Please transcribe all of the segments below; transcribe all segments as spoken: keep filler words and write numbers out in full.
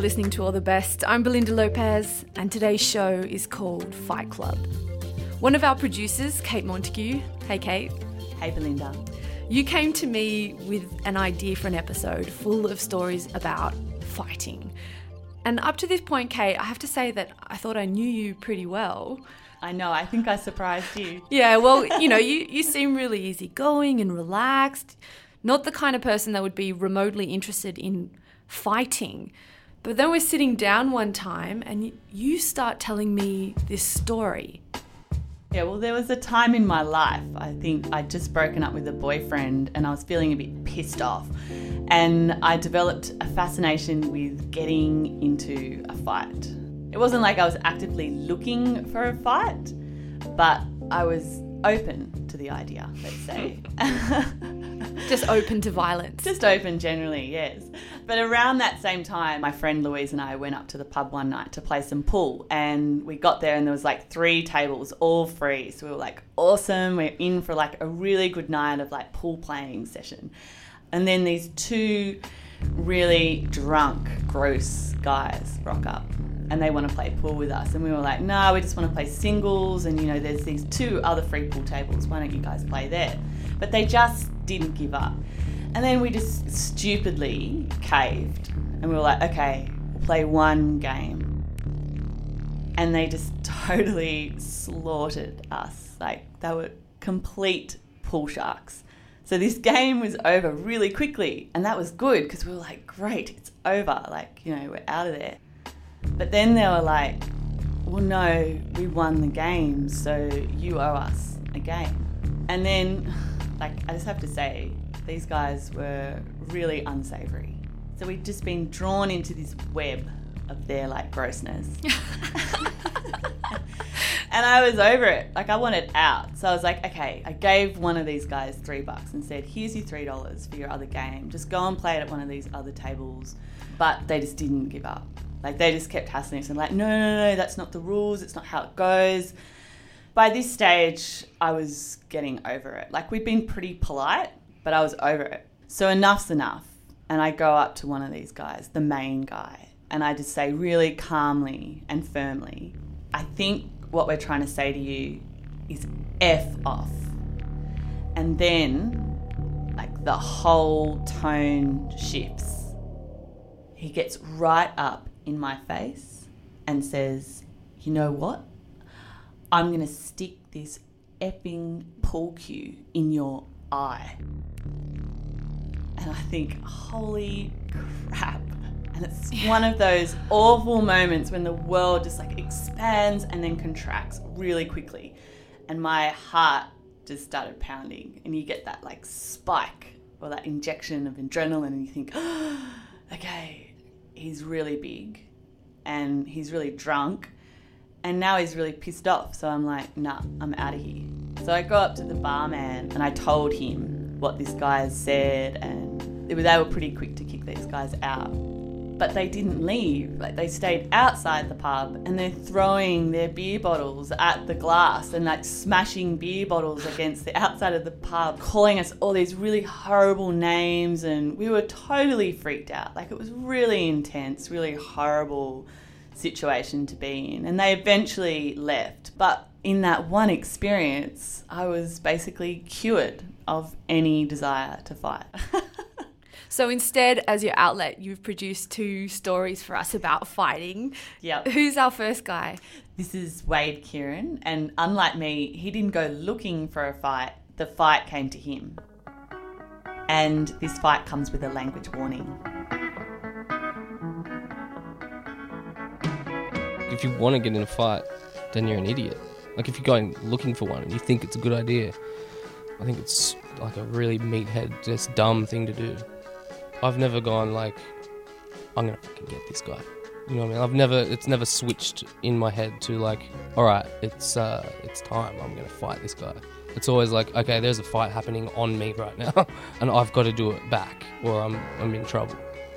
listening to All the Best. I'm Belinda Lopez, and today's show is called Fight Club. One of our producers, Kate Montague. Hey, Kate. Hey, Belinda. You came to me with an idea for an episode full of stories about fighting. And up to this point, Kate, I have to say that I thought I knew you pretty well. I know, I think I surprised you. Yeah, well, you know, you, you seem really easygoing and relaxed. Not the kind of person that would be remotely interested in fighting. But then we're sitting down one time and you start telling me this story. Yeah, well, there was a time in my life, I think I'd just broken up with a boyfriend and I was feeling a bit pissed off. And I developed a fascination with getting into a fight. It wasn't like I was actively looking for a fight, but I was open to the idea, let's say. Just open to violence. Just open generally, yes. But around that same time, my friend Louise and I went up to the pub one night to play some pool, and we got there and there was like three tables, all free. So we were like, awesome, we're in for like a really good night of like pool playing session. And then these two really drunk, gross guys rock up and they want to play pool with us. And we were like, no, nah, we just want to play singles, and you know, there's these two other free pool tables, why don't you guys play there? But they just didn't give up. And then we just stupidly caved and we were like, okay, we'll play one game. And they just totally slaughtered us. Like, they were complete pool sharks. So this game was over really quickly, and that was good because we were like, great, it's over. Like, you know, we're out of there. But then they were like, well, no, we won the game, so you owe us a game. And then, like, I just have to say, these guys were really unsavoury. So we'd just been drawn into this web of their, like, grossness. And I was over it. Like, I wanted out. So I was like, okay, I gave one of these guys three bucks and said, here's your three dollars for your other game. Just go and play it at one of these other tables. But they just didn't give up. Like, they just kept hassling us and like, no, no, no, that's not the rules. It's not how it goes. By this stage, I was getting over it. Like, we'd been pretty polite, but I was over it. So enough's enough. And I go up to one of these guys, the main guy, and I just say really calmly and firmly, I think what we're trying to say to you is F off. And then, like, the whole tone shifts. He gets right up in my face and says, you know what? I'm going to stick this effing pool cue in your eye. And I think, holy crap. And it's one of those awful moments when the world just like expands and then contracts really quickly. And my heart just started pounding. And you get that like spike or that injection of adrenaline and you think, oh, okay, he's really big and he's really drunk. And now he's really pissed off. So I'm like, nah, I'm out of here. So I go up to the barman and I told him what this guy has said, and they were, they were pretty quick to kick these guys out. But they didn't leave. Like, they stayed outside the pub and they're throwing their beer bottles at the glass and like smashing beer bottles against the outside of the pub, calling us all these really horrible names, and we were totally freaked out. Like, it was really intense, really horrible situation to be in. And they eventually left. But in that one experience, I was basically cured of any desire to fight. So instead, as your outlet, you've produced two stories for us about fighting. Yep. Who's our first guy? This is Wade Kieran, and unlike me, he didn't go looking for a fight. The fight came to him. And this fight comes with a language warning. If you want to get in a fight, then you're an idiot. Like, if you're going looking for one and you think it's a good idea, I think it's like a really meathead, just dumb thing to do. I've never gone like, I'm going to fucking get this guy. You know what I mean? I've never, it's never switched in my head to like, all right, it's uh, it's time, I'm going to fight this guy. It's always like, okay, there's a fight happening on me right now and I've got to do it back or I'm I'm in trouble.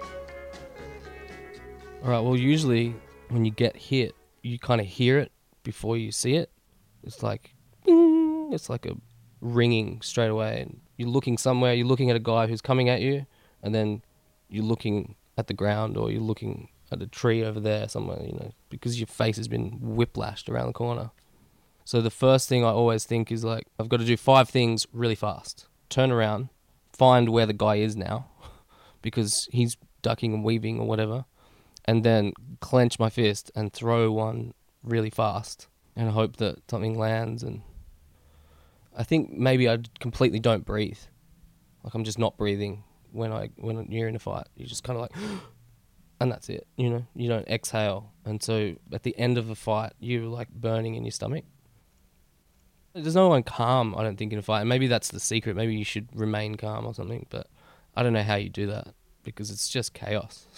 All right, well, usually when you get hit, you kind of hear it before you see it. It's like, ding, it's like a ringing straight away, and you're looking somewhere, you're looking at a guy who's coming at you, and then you're looking at the ground or you're looking at a tree over there somewhere, you know, because your face has been whiplashed around the corner. So the first thing I always think is like, I've got to do five things really fast. Turn around, find where the guy is now, because he's ducking and weaving or whatever, and then clench my fist and throw one really fast and hope that something lands. And I think maybe I completely don't breathe. Like I'm just not breathing when I when you're in a fight. You're just kind of like, and that's it. You know, you don't exhale, and so at the end of a fight, you're like burning in your stomach. There's no one calm, I don't think, in a fight. And maybe that's the secret. Maybe you should remain calm or something. But I don't know how you do that because it's just chaos.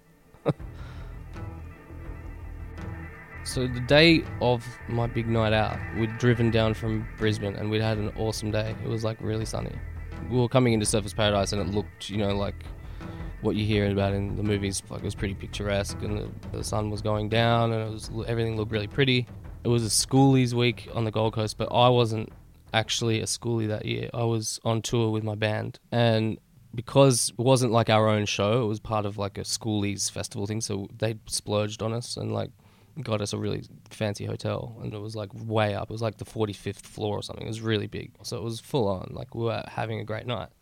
So the day of my big night out, we'd driven down from Brisbane and we'd had an awesome day. It was like really sunny. We were coming into Surfers Paradise and it looked, you know, like what you hear about in the movies. Like it was pretty picturesque and the, the sun was going down and it was everything looked really pretty. It was a schoolies week on the Gold Coast, but I wasn't actually a schoolie that year. I was on tour with my band, and because it wasn't like our own show, it was part of like a schoolies festival thing, so they splurged on us and like got us a really fancy hotel, and it was like way up. It was like the forty-fifth floor or something. It was really big, so it was full on. Like we were having a great night.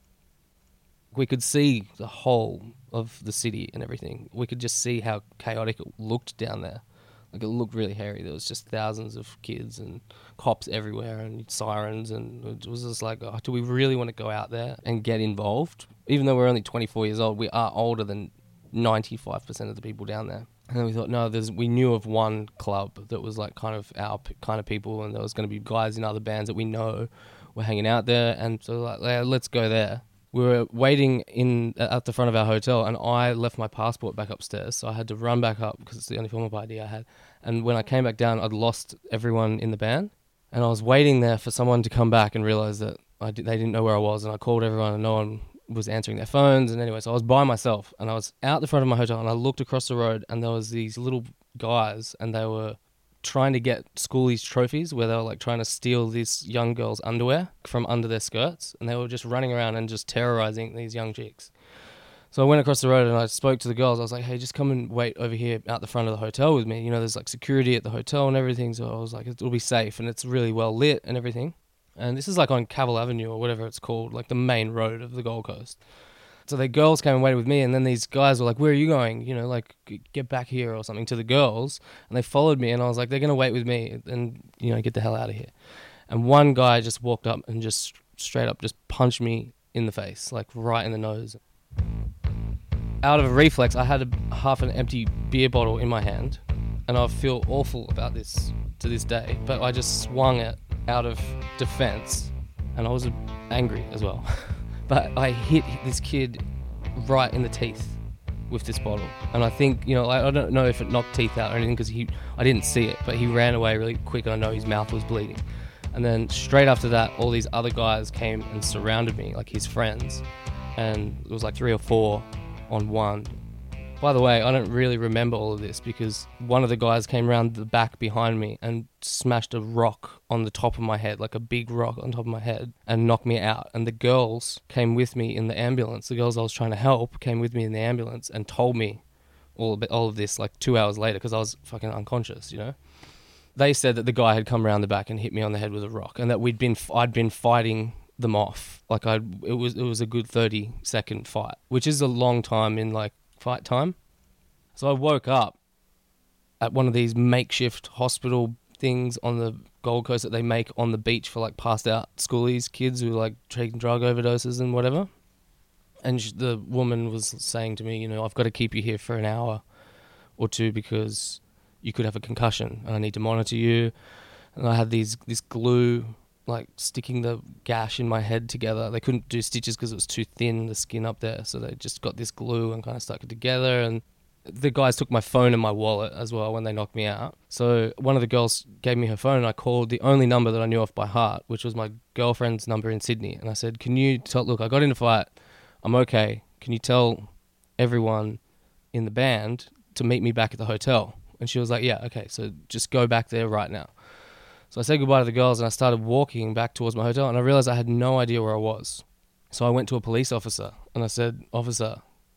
We could see the whole of the city and everything. We could just see how chaotic it looked down there. Like it looked really hairy. There was just thousands of kids and cops everywhere and sirens, and it was just like, oh, do we really want to go out there and get involved? Even though we're only twenty-four years old, we are older than ninety-five percent of the people down there. And then we thought, no, there's. We knew of one club that was like kind of our p- kind of people, and there was going to be guys in other bands that we know were hanging out there, and so like, yeah, let's go there. We were waiting in at the front of our hotel, and I left my passport back upstairs, so I had to run back up because it's the only form of I D I had. And when I came back down, I'd lost everyone in the band, and I was waiting there for someone to come back and realise that I did, they didn't know where I was, and I called everyone, and no one was answering their phones. And anyway, so I was by myself, and I was out the front of my hotel, and I looked across the road, and there was these little guys, and they were trying to get schoolies trophies where they were like trying to steal this young girl's underwear from under their skirts, and they were just running around and just terrorizing these young chicks. So I went across the road and I spoke to the girls. I was like, hey, just come and wait over here out the front of the hotel with me. You know, there's like security at the hotel and everything. So I was like, it'll be safe and it's really well lit and everything. And this is like on Cavill Avenue or whatever it's called, like the main road of the Gold Coast. So the girls came and waited with me, and then these guys were like, where are you going? You know, like, get back here or something to the girls. And they followed me, and I was like, they're going to wait with me and, you know, get the hell out of here. And one guy just walked up and just straight up just punched me in the face, like right in the nose. Out of a reflex, I had a half an empty beer bottle in my hand, and I feel awful about this to this day, but I just swung it out of defense, and I was angry as well. But I hit this kid right in the teeth with this bottle. And I think, you know, I, I don't know if it knocked teeth out or anything because he, I didn't see it, but he ran away really quick and I know his mouth was bleeding. And then straight after that, all these other guys came and surrounded me, like his friends. And it was like three or four on one. By the way, I don't really remember all of this because one of the guys came around the back behind me and smashed a rock on the top of my head, like a big rock on top of my head, and knocked me out. And the girls came with me in the ambulance. The girls I was trying to help came with me in the ambulance and told me all of, all of this like two hours later because I was fucking unconscious, you know? They said that the guy had come around the back and hit me on the head with a rock and that we'd been, I'd been fighting them off. Like I, it was, it was a good thirty second fight, which is a long time in like fight time. So I woke up at one of these makeshift hospital things on the Gold Coast that they make on the beach for like passed out schoolies, kids who are like taking drug overdoses and whatever. And sh- the woman was saying to me, you know, I've got to keep you here for an hour or two because you could have a concussion and I need to monitor you. And I had these this glue like sticking the gash in my head together. They couldn't do stitches because it was too thin, the skin up there. So they just got this glue and kind of stuck it together. And the guys took my phone and my wallet as well when they knocked me out. So one of the girls gave me her phone and I called the only number that I knew off by heart, which was my girlfriend's number in Sydney. And I said, can you tell, look, I got in a fight. I'm okay. Can you tell everyone in the band to meet me back at the hotel? And she was like, yeah, okay. So just go back there right now. So I said goodbye to the girls and I started walking back towards my hotel and I realized I had no idea where I was. So I went to a police officer and I said, officer,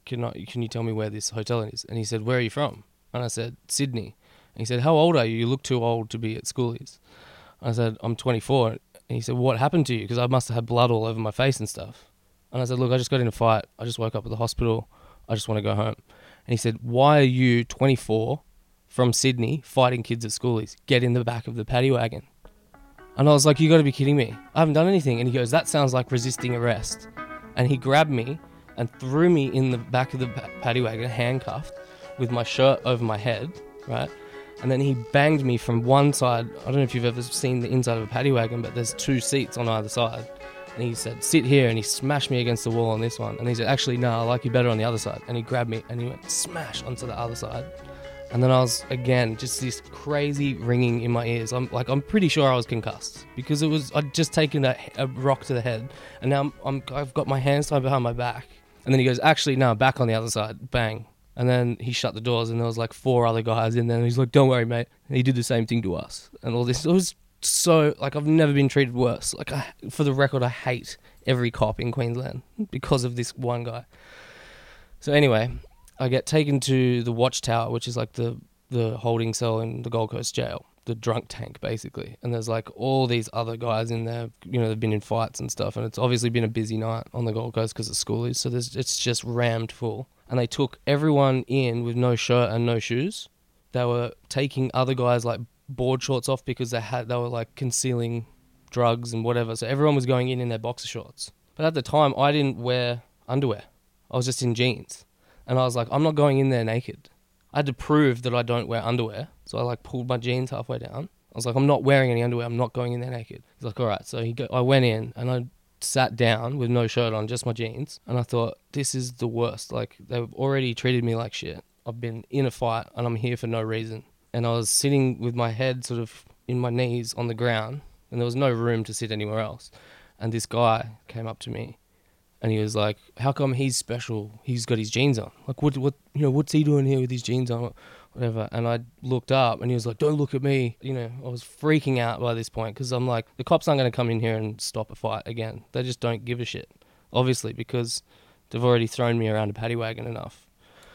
can I, can you tell me where this hotel is? And he said, where are you from? And I said, Sydney. And he said, how old are you? You look too old to be at schoolies. And I said, I'm twenty-four. And he said, what happened to you? Because I must have had blood all over my face and stuff. And I said, look, I just got in a fight. I just woke up at the hospital. I just want to go home. And he said, why are you twenty-four from Sydney fighting kids at schoolies? Get in the back of the paddy wagon. And I was like, you got to be kidding me. I haven't done anything. And he goes, that sounds like resisting arrest. And he grabbed me and threw me in the back of the paddy wagon, handcuffed, with my shirt over my head, right? And then he banged me from one side. I don't know if you've ever seen the inside of a paddy wagon, but there's two seats on either side. And he said, sit here, and he smashed me against the wall on this one. And he said, actually, no, I like you better on the other side. And he grabbed me, and he went smash onto the other side. And then I was, again, just this crazy ringing in my ears. I'm like, I'm pretty sure I was concussed because it was, I'd just taken a, a rock to the head. And now I'm, I'm, I've got my hands tied behind my back. And then he goes, actually, no, back on the other side. Bang. And then he shut the doors, and there was like four other guys in there. And he's like, don't worry, mate. And he did the same thing to us. And all this. It was so, like, I've never been treated worse. Like, I, for the record, I hate every cop in Queensland because of this one guy. So anyway, I get taken to the Watchtower, which is like the, the holding cell in the Gold Coast jail, the drunk tank, basically. And there's like all these other guys in there, you know, they've been in fights and stuff. And it's obviously been a busy night on the Gold Coast because of schoolies. So there's, it's just rammed full. And they took everyone in with no shirt and no shoes. They were taking other guys like board shorts off because they had they were like concealing drugs and whatever. So everyone was going in in their boxer shorts. But at the time, I didn't wear underwear. I was just in jeans. And I was like, I'm not going in there naked. I had to prove that I don't wear underwear. So I like pulled my jeans halfway down. I was like, I'm not wearing any underwear. I'm not going in there naked. He's like, all right. So he go, I went in and I sat down with no shirt on, just my jeans. And I thought, this is the worst. Like, they've already treated me like shit. I've been in a fight and I'm here for no reason. And I was sitting with my head sort of in my knees on the ground, and there was no room to sit anywhere else. And this guy came up to me and he was like, how come he's special? He's got his jeans on. Like, what, what, you know, what's he doing here with his jeans on? Whatever. And I looked up and he was like, don't look at me. You know, I was freaking out by this point because I'm like, the cops aren't going to come in here and stop a fight again. They just don't give a shit, obviously, because they've already thrown me around a paddy wagon enough.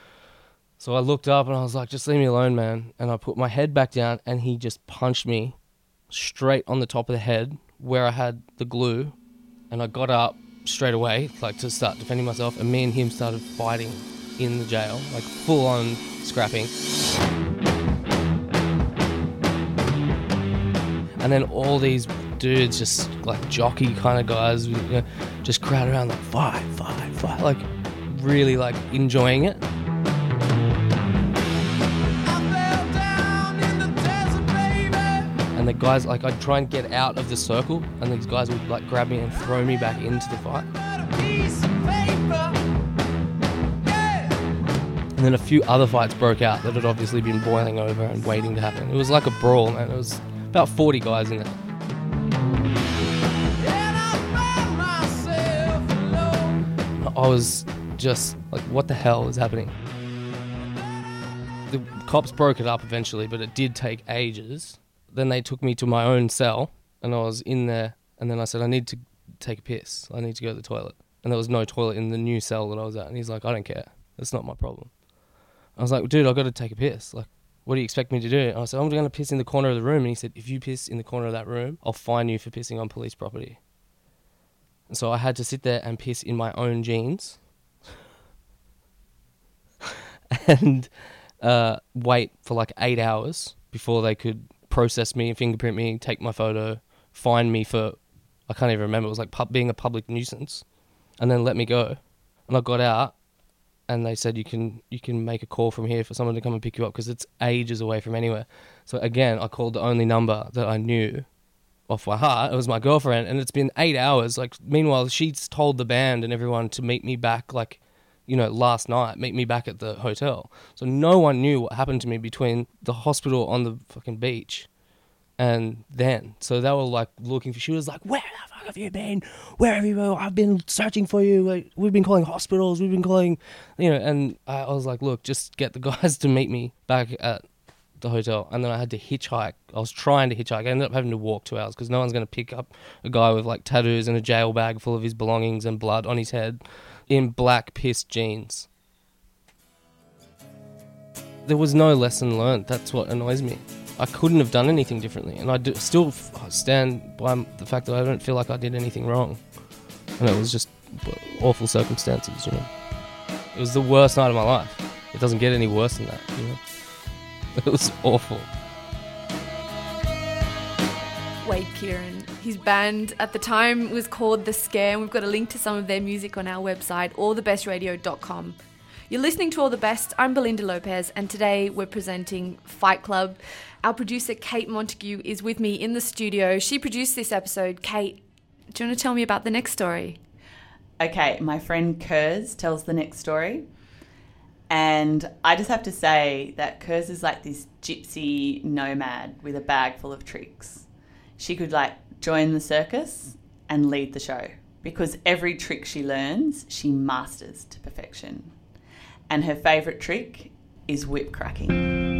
So I looked up and I was like, just leave me alone, man. And I put my head back down and he just punched me straight on the top of the head where I had the glue. And I got up straight away, like to start defending myself. And me and him started fighting in the jail, like full on scrapping. And then all these dudes, just like jockey kind of guys, you know, just crowd around like, fight, fight, fight, like really like enjoying it. And the guys, like, I'd try and get out of the circle, and these guys would like grab me and throw me back into the fight. And then a few other fights broke out that had obviously been boiling over and waiting to happen. It was like a brawl, man. It was about forty guys in there. I was just like, what the hell is happening? The cops broke it up eventually, but it did take ages. Then they took me to my own cell, and I was in there, and then I said, I need to take a piss. I need to go to the toilet. And there was no toilet in the new cell that I was at. And he's like, I don't care. That's not my problem. I was like, dude, I've got to take a piss. Like, what do you expect me to do? And I said, I'm going to piss in the corner of the room. And he said, if you piss in the corner of that room, I'll fine you for pissing on police property. And so I had to sit there and piss in my own jeans and uh, wait for like eight hours before they could process me, fingerprint me, take my photo, fine me for, I can't even remember, it was like pub- being a public nuisance, and then let me go. And I got out, and they said, you can you can make a call from here for someone to come and pick you up because it's ages away from anywhere. So again, I called the only number that I knew off my heart. It was my girlfriend, and it's been eight hours. Like, meanwhile, she's told the band and everyone to meet me back, like, you know, last night, meet me back at the hotel. So no one knew what happened to me between the hospital on the fucking beach and then. So they were like looking for, she was like, where the fuck have you been? Where have you been? I've been searching for you. We've been calling hospitals. We've been calling, you know, and I was like, look, just get the guys to meet me back at the hotel. And then I had to hitchhike. I was trying to hitchhike. I ended up having to walk two hours because no one's going to pick up a guy with like tattoos and a jail bag full of his belongings and blood on his head in black pissed jeans there was no lesson learned. That's what annoys me. I couldn't have done anything differently, and I do, still f- stand by the fact that I don't feel like I did anything wrong. And it was just awful circumstances, you know. It was the worst night of my life. It doesn't get any worse than that, you know. It was awful. Wade Kieran. His band at the time was called The Scare, and we've got a link to some of their music on our website, all the best radio dot com. You're listening to All the Best. I'm Belinda Lopez, and today we're presenting Fight Club. Our producer, Kate Montague, is with me in the studio. She produced this episode. Kate, do you want to tell me about the next story? Okay, my friend Kurz tells the next story. And I just have to say that Kurz is like this gypsy nomad with a bag full of tricks. She could like join the circus and lead the show because every trick she learns, she masters to perfection. And her favourite trick is whip cracking.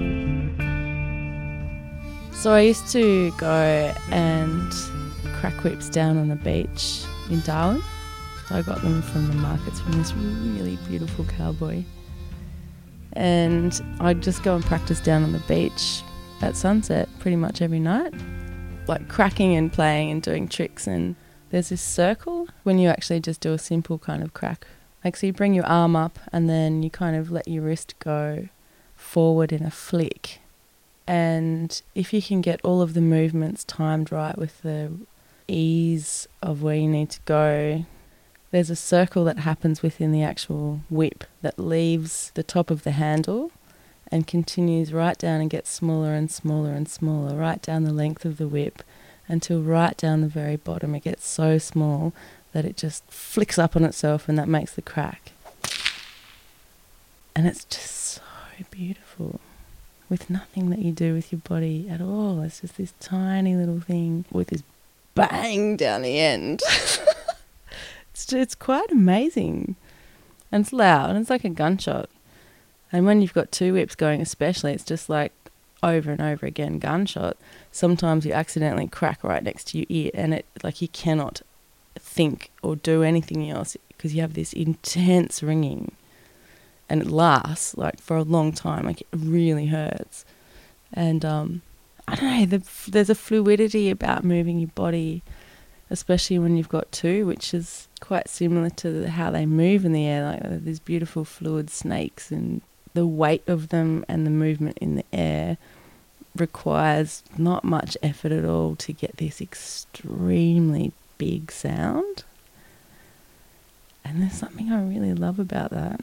So I used to go and crack whips down on the beach in Darwin. So I got them from the markets from this really beautiful cowboy. And I'd just go and practice down on the beach at sunset pretty much every night. Like cracking and playing and doing tricks. And there's this circle when you actually just do a simple kind of crack. Like, so you bring your arm up and then you kind of let your wrist go forward in a flick. And if you can get all of the movements timed right with the ease of where you need to go, there's a circle that happens within the actual whip that leaves the top of the handle and continues right down and gets smaller and smaller and smaller, right down the length of the whip until right down the very bottom it gets so small that it just flicks up on itself, and that makes the crack. And it's just so beautiful with nothing that you do with your body at all. It's just this tiny little thing with this bang down the end. it's, it's quite amazing. And it's loud, and it's like a gunshot. And when you've got two whips going especially, it's just like over and over again gunshot. Sometimes you accidentally crack right next to your ear, and it like you cannot think or do anything else because you have this intense ringing, and it lasts like for a long time. Like it really hurts. And um I don't know, the, there's a fluidity about moving your body, especially when you've got two, which is quite similar to the, how they move in the air. Like these beautiful fluid snakes, and the weight of them and the movement in the air requires not much effort at all to get this extremely big sound. And there's something I really love about that.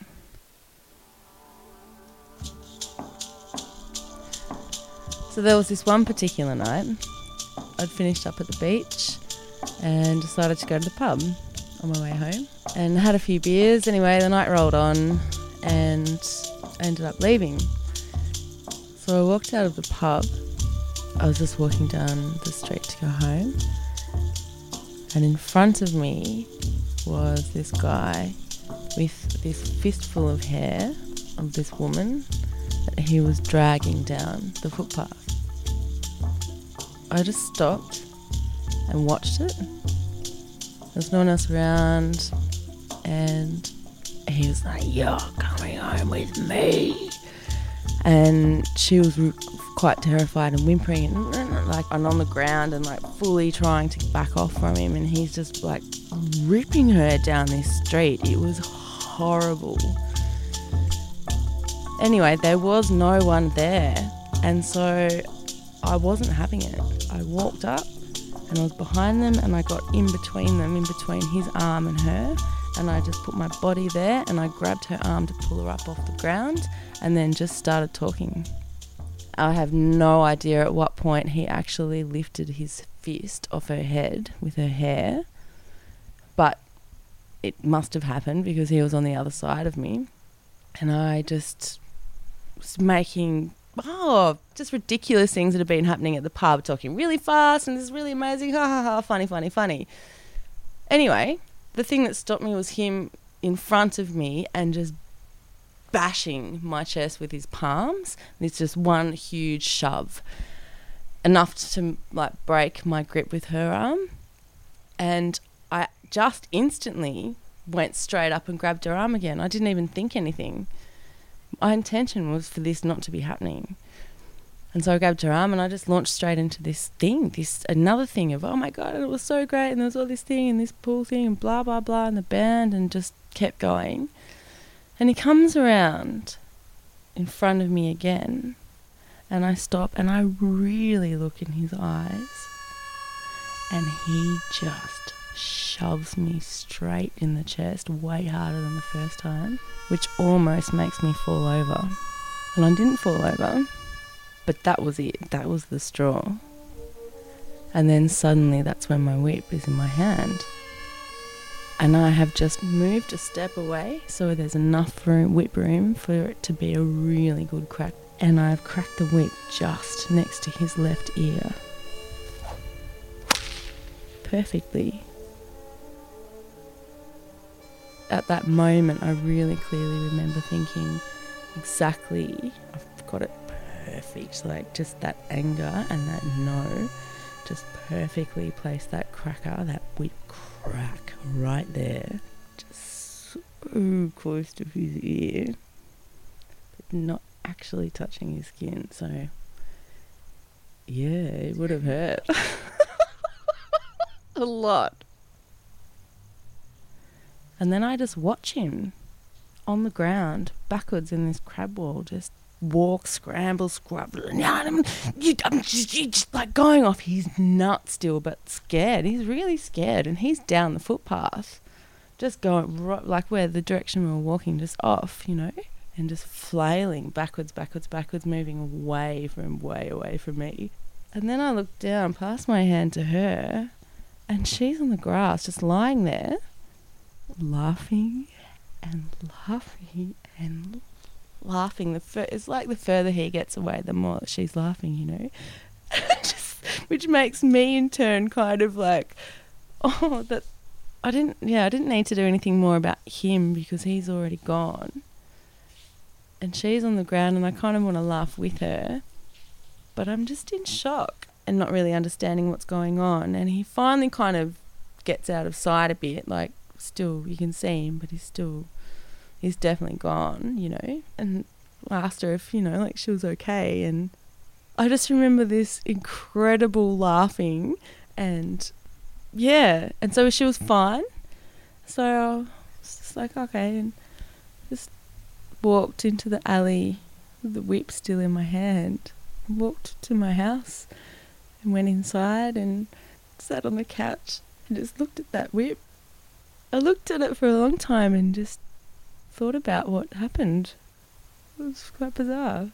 So there was this one particular night, I'd finished up at the beach and decided to go to the pub on my way home and had a few beers. Anyway, the night rolled on and I ended up leaving. So I walked out of the pub. I was just walking down the street to go home, and in front of me was this guy with this fistful of hair of this woman that he was dragging down the footpath. I just stopped and watched it. There's no one else around, and he was like, "You're coming home with me." And she was quite terrified and whimpering and like and on the ground and like fully trying to back off from him, and he's just like ripping her down this street. It was horrible. Anyway, there was no one there, and so I wasn't having it. I walked up and I was behind them, and I got in between them, in between his arm and her, and I just put my body there and I grabbed her arm to pull her up off the ground and then just started talking. I have no idea at what point he actually lifted his fist off her head with her hair, but it must have happened because he was on the other side of me, and I just was making oh just ridiculous things that have been happening at the pub, talking really fast and this is really amazing, ha ha ha, funny funny funny. Anyway, the thing that stopped me was him in front of me and just bashing my chest with his palms. It's just one huge shove, enough to like break my grip with her arm, and I just instantly went straight up and grabbed her arm again. I didn't even think anything. My intention was for this not to be happening. And so I grabbed her arm and I just launched straight into this thing, this another thing of, oh my God, it was so great, and there was all this thing and this pool thing and blah, blah, blah, and the band, and just kept going. And he comes around in front of me again, and I stop and I really look in his eyes, and he just shoves me straight in the chest, way harder than the first time, which almost makes me fall over. And I didn't fall over. But that was it. That was the straw. And then suddenly that's when my whip is in my hand. And I have just moved a step away so there's enough room, whip room for it to be a really good crack. And I've cracked the whip just next to his left ear. Perfectly. At that moment, I really clearly remember thinking, exactly, I've got it perfect, like just that anger and that no, just perfectly placed that cracker, that whip crack right there, just so close to his ear, but not actually touching his skin. So yeah, it would have hurt a lot. And then I just watch him on the ground backwards in this crab wall, just walk, scramble, scrabble, and I'm, I'm just, just like going off his nut still, but scared. He's really scared, and he's down the footpath, just going right, like where the direction we were walking, just off, you know, and just flailing backwards, backwards, backwards, moving away from, way away from me. And then I look down, pass my hand to her, and she's on the grass, just lying there, laughing and laughing and laughing. The fur- it's like the further he gets away, the more that she's laughing, you know. Just, which makes me in turn kind of like, oh, that I didn't. Yeah, I didn't need to do anything more about him because he's already gone. And she's on the ground, and I kind of want to laugh with her, but I'm just in shock and not really understanding what's going on. And he finally kind of gets out of sight a bit, like still you can see him, but he's still. He's definitely gone, you know, and I asked her if, you know, like she was okay, and I just remember this incredible laughing, and yeah, and so she was fine, so I was just like, okay, and just walked into the alley with the whip still in my hand, walked to my house and went inside and sat on the couch and just looked at that whip. I looked at it for a long time and just thought about what happened. It was quite bizarre.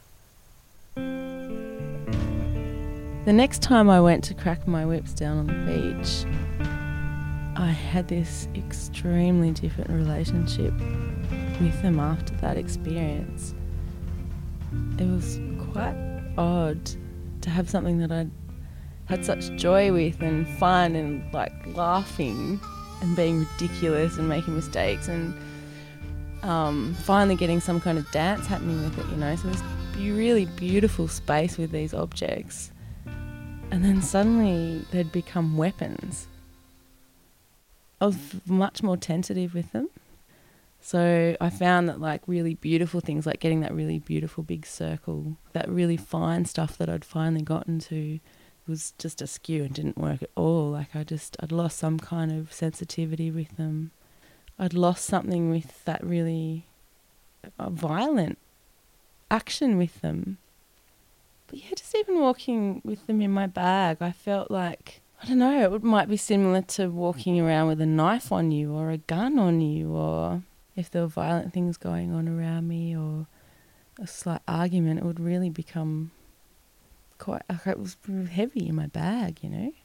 The next time I went to crack my whips down on the beach, I had this extremely different relationship with them after that experience. It was quite odd to have something that I'd had such joy with and fun and like laughing and being ridiculous and making mistakes and Um, finally getting some kind of dance happening with it, you know, so this be really beautiful space with these objects, and then suddenly they'd become weapons. I was much more tentative with them, so I found that like really beautiful things, like getting that really beautiful big circle, that really fine stuff that I'd finally gotten to was just askew and didn't work at all. Like I just, I'd lost some kind of sensitivity with them. I'd lost something with that really uh, violent action with them. But yeah, just even walking with them in my bag, I felt like, I don't know, it might be similar to walking around with a knife on you or a gun on you, or if there were violent things going on around me or a slight argument, it would really become quite, it was heavy in my bag, you know.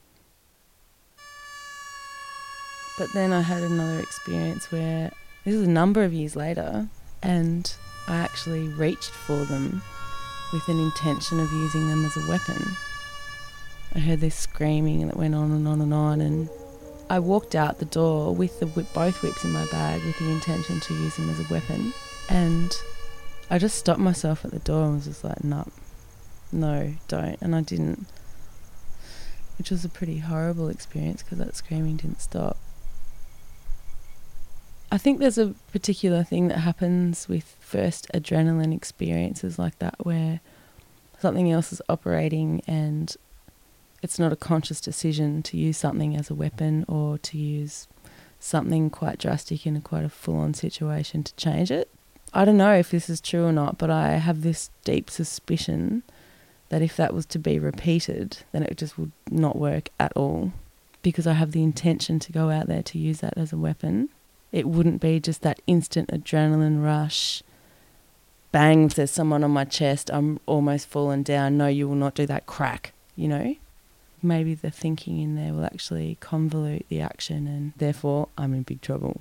But then I had another experience where, this was a number of years later, and I actually reached for them with an intention of using them as a weapon. I heard this screaming that went on and on and on, and I walked out the door with the whip, both whips in my bag with the intention to use them as a weapon. And I just stopped myself at the door and was just like, no, no, don't. And I didn't, which was a pretty horrible experience because that screaming didn't stop. I think there's a particular thing that happens with first adrenaline experiences like that where something else is operating and it's not a conscious decision to use something as a weapon or to use something quite drastic in a quite a full-on situation to change it. I don't know if this is true or not, but I have this deep suspicion that if that was to be repeated, then it just would not work at all, because I have the intention to go out there to use that as a weapon. It wouldn't be just that instant adrenaline rush, bang, there's someone on my chest, I'm almost fallen down, no, you will not do that, crack, you know? Maybe the thinking in there will actually convolute the action and therefore I'm in big trouble.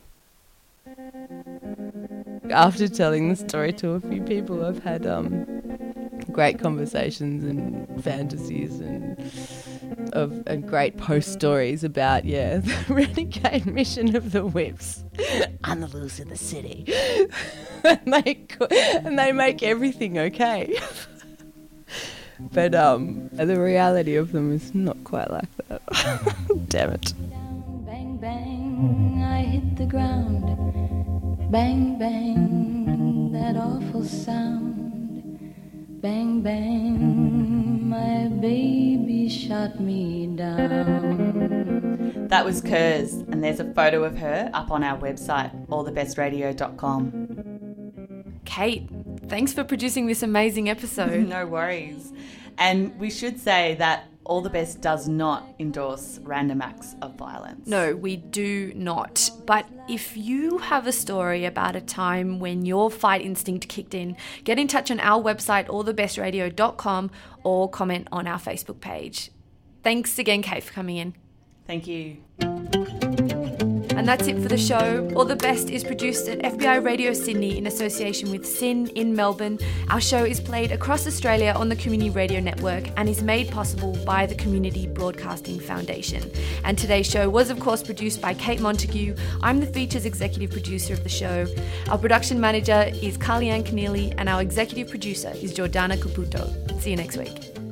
After telling the story to a few people, I've had um, great conversations and fantasies and of and great post stories about, yeah, the renegade mission of the whips on the loose in the city. and, they, and they make everything okay. But um, the reality of them is not quite like that. Damn it. Bang, bang, I hit the ground. Bang, bang, that awful sound. Bang, bang, my baby shot me down. That was Kurz, and there's a photo of her up on our website, all the best radio dot com. Kate, thanks for producing this amazing episode. No worries. And we should say that All the Best does not endorse random acts of violence. No, we do not. But if you have a story about a time when your fight instinct kicked in, get in touch on our website, all the best radio dot com, or comment on our Facebook page. Thanks again, Kate, for coming in. Thank you. And that's it for the show. All the Best is produced at F B I Radio Sydney in association with S Y N in Melbourne. Our show is played across Australia on the Community Radio Network and is made possible by the Community Broadcasting Foundation. And today's show was, of course, produced by Kate Montague. I'm the features executive producer of the show. Our production manager is Carly Ann Keneally, and our executive producer is Jordana Caputo. See you next week.